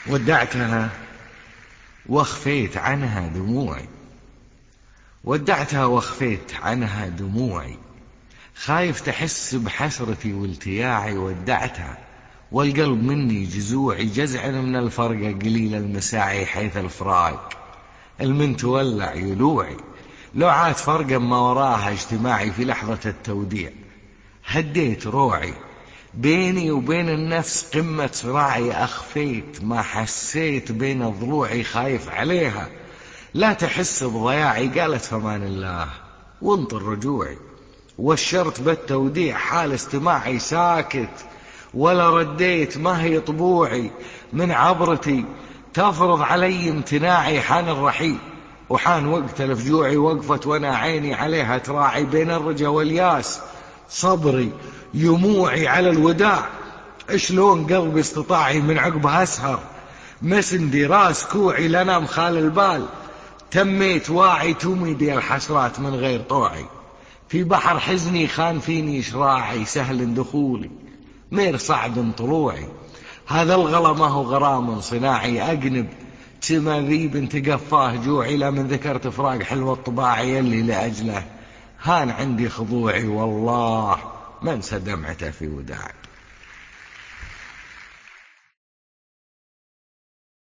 ودعتها واخفيت عنها دموعي، ودعتها واخفيت عنها دموعي، خايف تحس بحسرتي والتياعي. ودعتها والقلب مني جزوعي، جزع من الفرقة قليل المساعي، حيث الفراق المن تولع يلوعي. لو عاد فرقا ما وراها اجتماعي، في لحظة التوديع هديت روعي. بيني وبين النفس قمة صراعي، أخفيت ما حسيت بين ضلوعي، خايف عليها لا تحس بضياعي. قالت فمان الله وانطر رجوعي، وشرت بالتوديع حال استماعي، ساكت ولا رديت ما هي طبوعي. من عبرتي تفرض علي امتناعي، حان الرحيل وحان وقت الفجوعي. وقفت وانا عيني عليها تراعي، بين الرجا والياس صبري يموعي على الوداع. شلون قلبي استطاعي من عقبها اسهر، مسندي راس كوعي لنا مخال البال. تميت واعي تميدي الحسرات من غير طوعي، في بحر حزني خان فيني شراعي. سهل دخولي مير صعب طلوعي، هذا الغلا ما هو غرام صناعي. أقنب تماذيب تقفاه جوعي، لا من ذكرت فراق حلو الطباعي، اللي لأجله هان عندي خضوعي. والله ما انسى دمعته في وداعي.